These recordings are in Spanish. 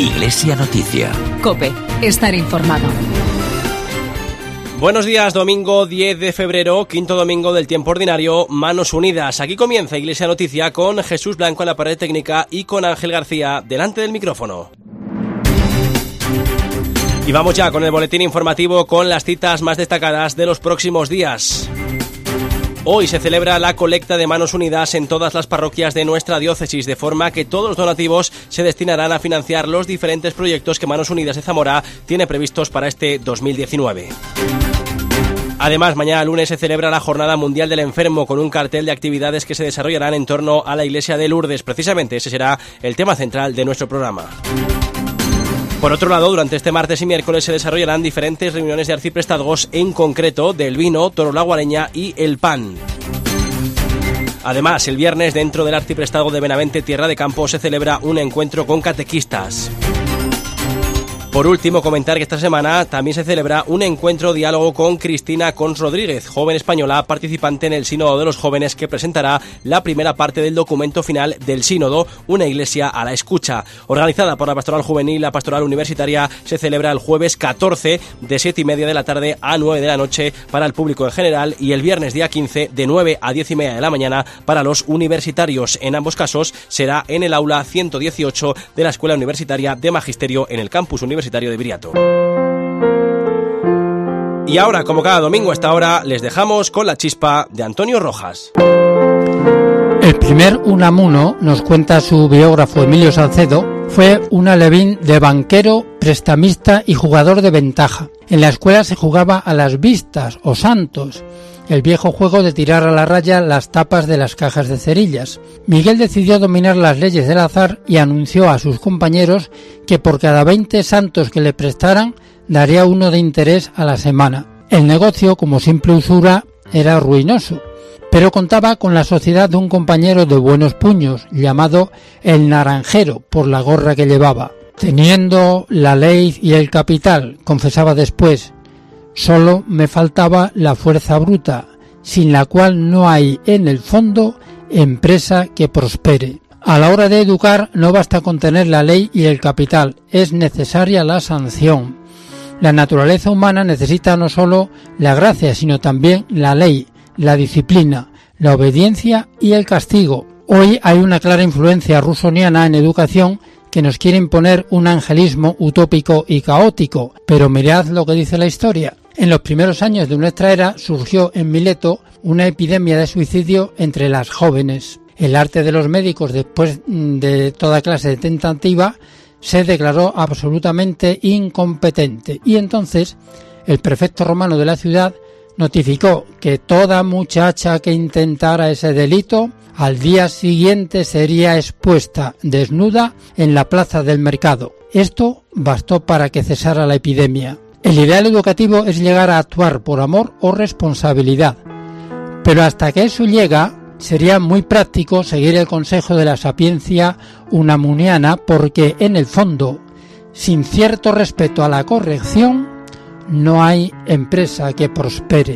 Iglesia Noticia. COPE. Estar informado. Buenos días, domingo 10 de febrero, quinto domingo del tiempo ordinario, Manos Unidas. Aquí comienza Iglesia Noticia con Jesús Blanco en la pared técnica y con Ángel García delante del micrófono. Y vamos ya con el boletín informativo con las citas más destacadas de los próximos días. Hoy se celebra la colecta de Manos Unidas en todas las parroquias de nuestra diócesis, de forma que todos los donativos se destinarán a financiar los diferentes proyectos que Manos Unidas de Zamora tiene previstos para este 2019. Además, mañana lunes se celebra la Jornada Mundial del Enfermo con un cartel de actividades que se desarrollarán en torno a la iglesia de Lourdes. Precisamente ese será el tema central de nuestro programa. Por otro lado, durante este martes y miércoles se desarrollarán diferentes reuniones de arciprestazgos, en concreto del vino, Toro La Guareña y el pan. Además, el viernes dentro del arciprestazgo de Benavente Tierra de Campos se celebra un encuentro con catequistas. Por último, comentar que esta semana también se celebra un encuentro diálogo con Cristina Cons Rodríguez, joven española participante en el Sínodo de los Jóvenes, que presentará la primera parte del documento final del Sínodo, Una Iglesia a la Escucha. Organizada por la Pastoral Juvenil y la Pastoral Universitaria, se celebra el jueves 14 de 7:30 de la tarde a 9 de la noche para el público en general y el viernes día 15 de 9 a 10:30 de la mañana para los universitarios. En ambos casos será en el aula 118 de la Escuela Universitaria de Magisterio en el campus universitario de Viriato. Y ahora, como cada domingo a esta hora, les dejamos con la chispa de Antonio Rojas. El primer Unamuno, nos cuenta su biógrafo Emilio Salcedo, fue un alevín de banquero, prestamista y jugador de ventaja. En la escuela se jugaba a las vistas o santos, el viejo juego de tirar a la raya las tapas de las cajas de cerillas. Miguel decidió dominar las leyes del azar y anunció a sus compañeros que por cada 20 santos que le prestaran, daría uno de interés a la semana. El negocio, como simple usura, era ruinoso, pero contaba con la sociedad de un compañero de buenos puños, llamado el Naranjero, por la gorra que llevaba. Teniendo la ley y el capital, confesaba después, solo me faltaba la fuerza bruta, sin la cual no hay en el fondo empresa que prospere. A la hora de educar no basta con tener la ley y el capital, es necesaria la sanción. La naturaleza humana necesita no solo la gracia, sino también la ley, la disciplina, la obediencia y el castigo. Hoy hay una clara influencia rusoniana en educación que nos quiere imponer un angelismo utópico y caótico, pero mirad lo que dice la historia. En los primeros años de nuestra era surgió en Mileto una epidemia de suicidio entre las jóvenes. El arte de los médicos, después de toda clase de tentativa, se declaró absolutamente incompetente y entonces el prefecto romano de la ciudad notificó que toda muchacha que intentara ese delito al día siguiente sería expuesta desnuda en la plaza del mercado. Esto bastó para que cesara la epidemia. El ideal educativo es llegar a actuar por amor o responsabilidad, pero hasta que eso llega sería muy práctico seguir el consejo de la sapiencia unamuniana, porque en el fondo, sin cierto respeto a la corrección, no hay empresa que prospere.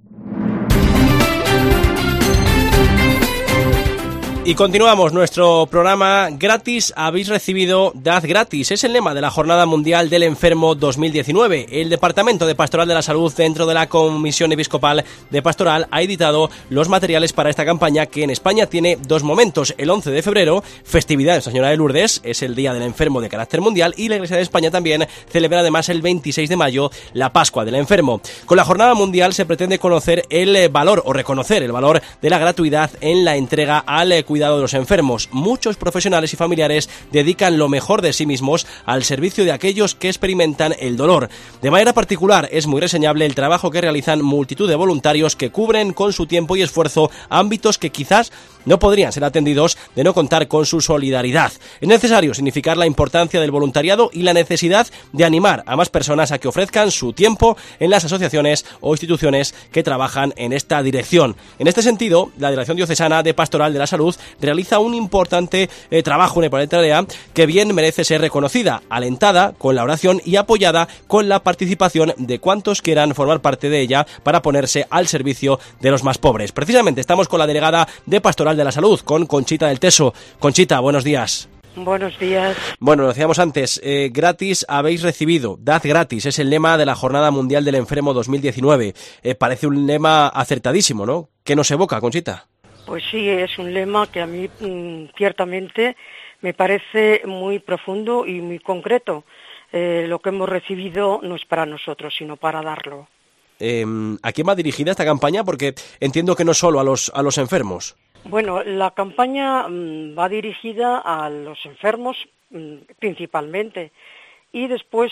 Y continuamos nuestro programa. Gratis habéis recibido, dad gratis. Es el lema de la Jornada Mundial del Enfermo 2019. El Departamento de Pastoral de la Salud, dentro de la Comisión Episcopal de Pastoral, ha editado los materiales para esta campaña, que en España tiene dos momentos. El 11 de febrero, festividad de Nuestra Señora de Lourdes, es el Día del Enfermo de carácter mundial, y la Iglesia de España también celebra además el 26 de mayo la Pascua del Enfermo. Con la Jornada Mundial se pretende conocer el valor o reconocer el valor de la gratuidad en la entrega al cuidado de los enfermos. Muchos profesionales y familiares dedican lo mejor de sí mismos al servicio de aquellos que experimentan el dolor. De manera particular, es muy reseñable el trabajo que realizan multitud de voluntarios que cubren con su tiempo y esfuerzo ámbitos que quizás no podrían ser atendidos de no contar con su solidaridad. Es necesario significar la importancia del voluntariado y la necesidad de animar a más personas a que ofrezcan su tiempo en las asociaciones o instituciones que trabajan en esta dirección. En este sentido, la Dirección Diocesana de Pastoral de la Salud realiza un importante trabajo, una importante tarea que bien merece ser reconocida, alentada con la oración y apoyada con la participación de cuantos quieran formar parte de ella para ponerse al servicio de los más pobres. Precisamente estamos con la delegada de Pastoral de la Salud, con Conchita del Teso. Conchita, buenos días. Buenos días. Bueno, lo decíamos antes, gratis habéis recibido, dad gratis, es el lema de la Jornada Mundial del Enfermo 2019. Parece un lema acertadísimo, ¿no? ¿Qué nos evoca, Conchita? Pues sí, es un lema que a mí ciertamente me parece muy profundo y muy concreto. Lo que hemos recibido no es para nosotros, sino para darlo. ¿A quién va dirigida esta campaña? Porque entiendo que no solo a los enfermos. Bueno, la campaña va dirigida a los enfermos principalmente y después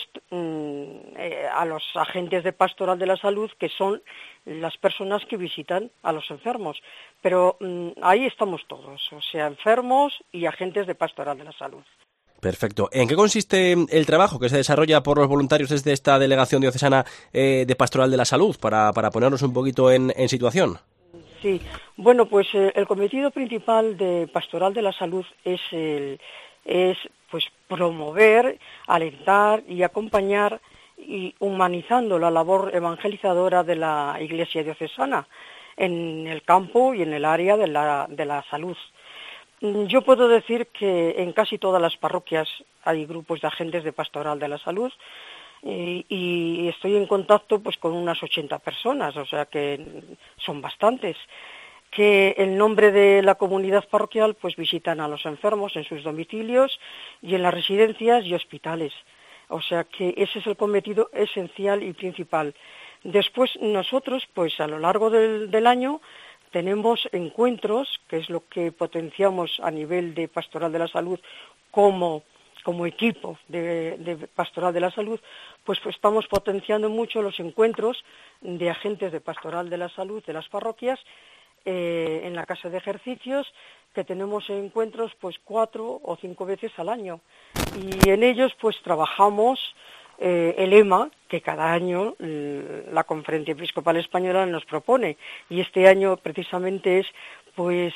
a los agentes de Pastoral de la Salud, que son las personas que visitan a los enfermos. Pero ahí estamos todos, o sea, enfermos y agentes de Pastoral de la Salud. Perfecto. ¿En qué consiste el trabajo que se desarrolla por los voluntarios desde esta Delegación Diocesana de Pastoral de la Salud, para ponernos un poquito en situación? Sí, bueno, pues el cometido principal de Pastoral de la Salud es pues promover, alentar y acompañar y humanizando la labor evangelizadora de la Iglesia diocesana en el campo y en el área de la salud. Yo puedo decir que en casi todas las parroquias hay grupos de agentes de Pastoral de la Salud y estoy en contacto pues con unas 80 personas, o sea que son bastantes, que en nombre de la comunidad parroquial pues visitan a los enfermos en sus domicilios y en las residencias y hospitales. O sea que ese es el cometido esencial y principal. Después nosotros pues a lo largo del año tenemos encuentros, que es lo que potenciamos a nivel de Pastoral de la Salud como equipo de Pastoral de la Salud, pues estamos potenciando mucho los encuentros de agentes de Pastoral de la Salud de las parroquias en la casa de ejercicios, que tenemos encuentros pues 4 o 5 veces al año. Y en ellos pues trabajamos el lema que cada año la Conferencia Episcopal Española nos propone. Y este año precisamente es pues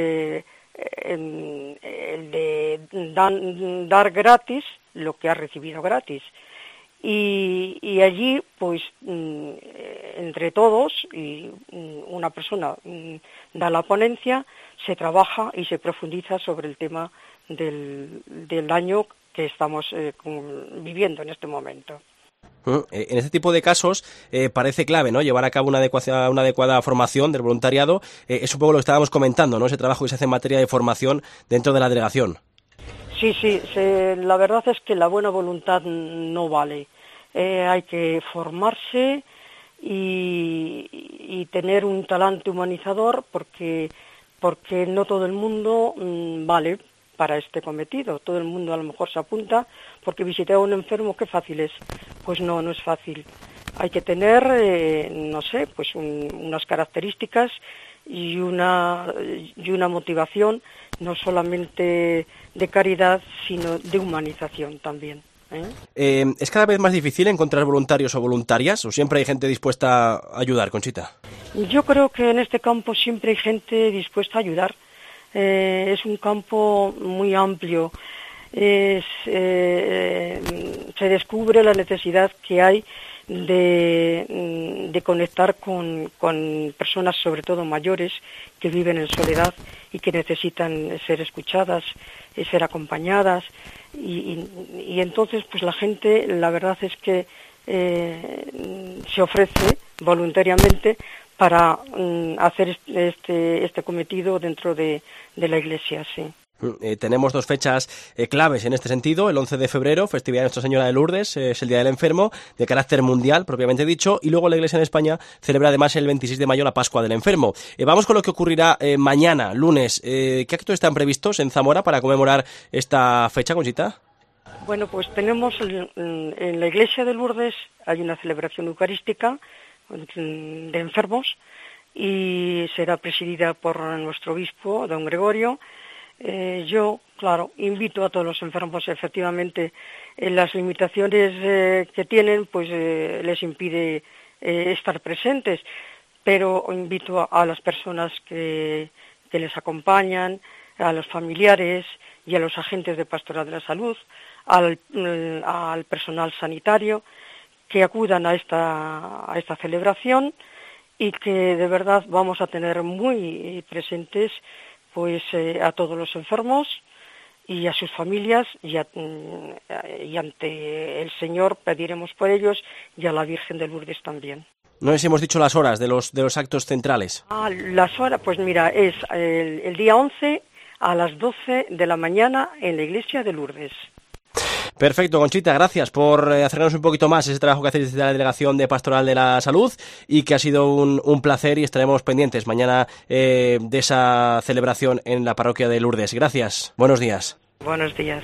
el de dar gratis lo que ha recibido gratis. Y allí, pues, entre todos, y una persona da la ponencia, se trabaja y se profundiza sobre el tema del año que estamos viviendo en este momento. En este tipo de casos parece clave, ¿no?, llevar a cabo una adecuada formación del voluntariado. Es un poco lo que estábamos comentando, ¿no?, ese trabajo que se hace en materia de formación dentro de la delegación. Sí, la verdad es que la buena voluntad no vale. Hay que formarse y tener un talante humanizador porque no todo el mundo vale para este cometido. Todo el mundo a lo mejor se apunta porque visitar a un enfermo, qué fácil es. Pues no es fácil. Hay que tener, pues unas características y una motivación no solamente de caridad, sino de humanización también. ¿Es cada vez más difícil encontrar voluntarios o voluntarias, o siempre hay gente dispuesta a ayudar, Conchita? Yo creo que en este campo siempre hay gente dispuesta a ayudar. Es un campo muy amplio. Se descubre la necesidad que hay de conectar con personas, sobre todo mayores, que viven en soledad y que necesitan ser escuchadas, ser acompañadas, y entonces pues la gente, la verdad es que se ofrece voluntariamente para hacer este cometido dentro de la Iglesia, sí. Tenemos dos fechas claves en este sentido. El 11 de febrero, festividad de Nuestra Señora de Lourdes, es el Día del Enfermo, de carácter mundial, propiamente dicho, y luego la Iglesia en España celebra además el 26 de mayo la Pascua del Enfermo. Vamos con lo que ocurrirá mañana, lunes. ¿Qué actos están previstos en Zamora para conmemorar esta fecha, Conchita? Bueno, pues tenemos en la Iglesia de Lourdes hay una celebración eucarística de enfermos y será presidida por nuestro obispo, don Gregorio. Yo, claro, invito a todos los enfermos, efectivamente, las limitaciones que tienen, pues les impide estar presentes, pero invito a las personas que les acompañan, a los familiares y a los agentes de Pastoral de la Salud, al personal sanitario, que acudan a esta celebración y que de verdad vamos a tener muy presentes pues a todos los enfermos y a sus familias y ante el Señor pediremos por ellos y a la Virgen de Lourdes también. No les hemos dicho las horas de los actos centrales. Las horas, pues mira, es el día 11 a las 12 de la mañana en la iglesia de Lourdes. Perfecto, Conchita, gracias por acercarnos un poquito más ese trabajo que hacéis desde la Delegación de Pastoral de la Salud y que ha sido un placer y estaremos pendientes mañana de esa celebración en la parroquia de Lourdes. Gracias, buenos días. Buenos días.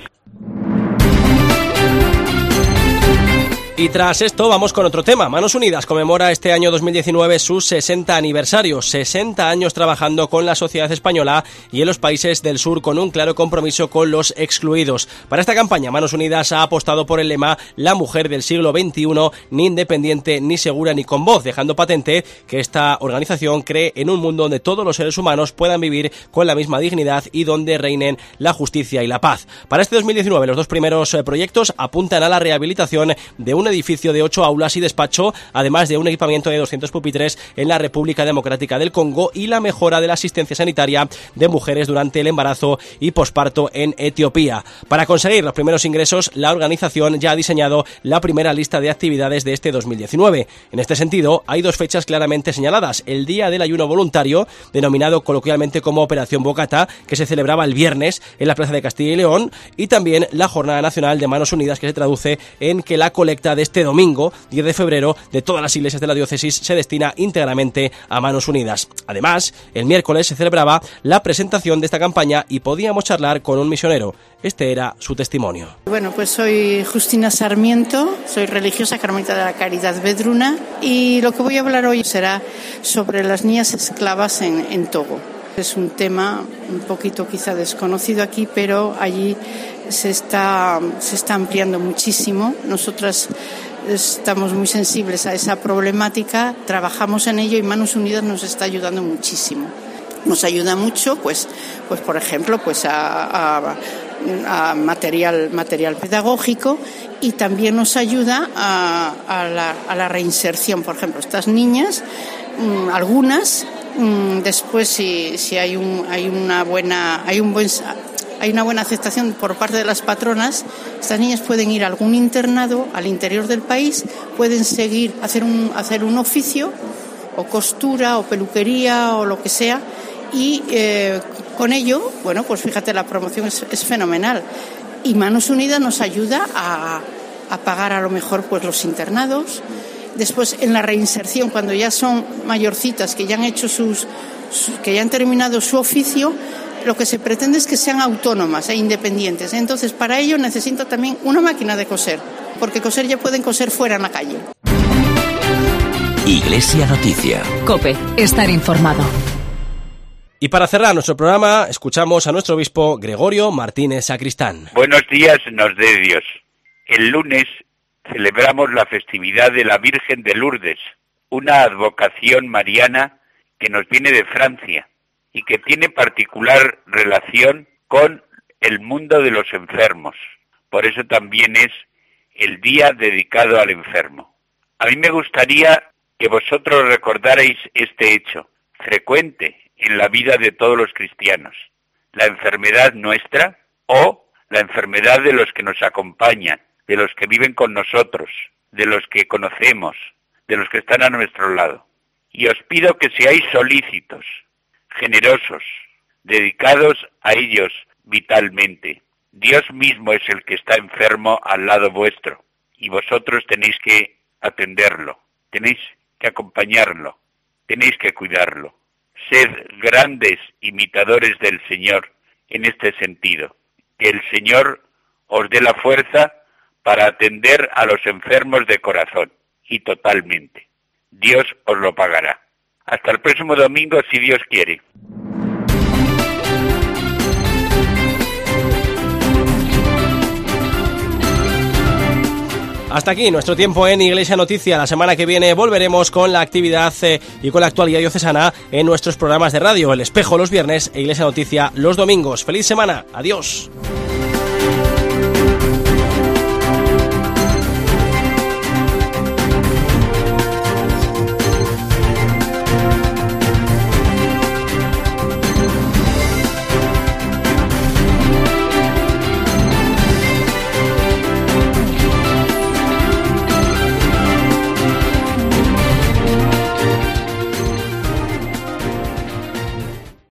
Y tras esto vamos con otro tema. Manos Unidas conmemora este año 2019 su 60 aniversario, 60 años trabajando con la sociedad española y en los países del sur con un claro compromiso con los excluidos. Para esta campaña, Manos Unidas ha apostado por el lema "La mujer del siglo XXI, ni independiente, ni segura, ni con voz", dejando patente que esta organización cree en un mundo donde todos los seres humanos puedan vivir con la misma dignidad y donde reinen la justicia y la paz. Para este 2019, los dos primeros proyectos apuntan a la rehabilitación de un edificio de 8 aulas y despacho, además de un equipamiento de 200 pupitres en la República Democrática del Congo y la mejora de la asistencia sanitaria de mujeres durante el embarazo y posparto en Etiopía. Para conseguir los primeros ingresos, la organización ya ha diseñado la primera lista de actividades de este 2019. En este sentido, hay dos fechas claramente señaladas: el Día del Ayuno Voluntario, denominado coloquialmente como Operación Bocata, que se celebraba el viernes en la Plaza de Castilla y León, y también la Jornada Nacional de Manos Unidas, que se traduce en que la colecta de este domingo, 10 de febrero, de todas las iglesias de la diócesis se destina íntegramente a Manos Unidas. Además, el miércoles se celebraba la presentación de esta campaña y podíamos charlar con un misionero. Este era su testimonio. Bueno, pues soy Justina Sarmiento, soy religiosa carmelita de la Caridad Vedruna y lo que voy a hablar hoy será sobre las niñas esclavas en Togo. Es un tema un poquito quizá desconocido aquí, pero allí se está ampliando muchísimo. Nosotras estamos muy sensibles a esa problemática, trabajamos en ello y Manos Unidas nos está ayudando muchísimo. Nos ayuda mucho, pues por ejemplo, pues a material pedagógico, y también nos ayuda a la reinserción. Por ejemplo, estas niñas, algunas, después si hay una buena aceptación por parte de las patronas, estas niñas pueden ir a algún internado al interior del país, pueden seguir hacer un oficio, o costura, o peluquería, o lo que sea, y con ello, bueno, pues fíjate, la promoción es fenomenal. Y Manos Unidas nos ayuda a pagar a lo mejor pues los internados. Después, en la reinserción, cuando ya son mayorcitas, que ya han hecho que ya han terminado su oficio, lo que se pretende es que sean autónomas e independientes. Entonces, para ello necesito también una máquina de coser, porque coser ya pueden coser fuera en la calle. Iglesia Noticia. COPE, estar informado. Y para cerrar nuestro programa, escuchamos a nuestro obispo Gregorio Martínez Sacristán. Buenos días, nos dé Dios. El lunes celebramos la festividad de la Virgen de Lourdes, una advocación mariana que nos viene de Francia y que tiene particular relación con el mundo de los enfermos. Por eso también es el día dedicado al enfermo. A mí me gustaría que vosotros recordarais este hecho, frecuente en la vida de todos los cristianos: la enfermedad nuestra o la enfermedad de los que nos acompañan, de los que viven con nosotros, de los que conocemos, de los que están a nuestro lado. Y os pido que seáis solícitos, generosos, dedicados a ellos vitalmente. Dios mismo es el que está enfermo al lado vuestro y vosotros tenéis que atenderlo, tenéis que acompañarlo, tenéis que cuidarlo. Sed grandes imitadores del Señor en este sentido. Que el Señor os dé la fuerza para atender a los enfermos de corazón y totalmente. Dios os lo pagará. Hasta el próximo domingo, si Dios quiere. Hasta aquí nuestro tiempo en Iglesia Noticia. La semana que viene volveremos con la actividad y con la actualidad diocesana en nuestros programas de radio: El Espejo los viernes e Iglesia Noticia los domingos. ¡Feliz semana! ¡Adiós!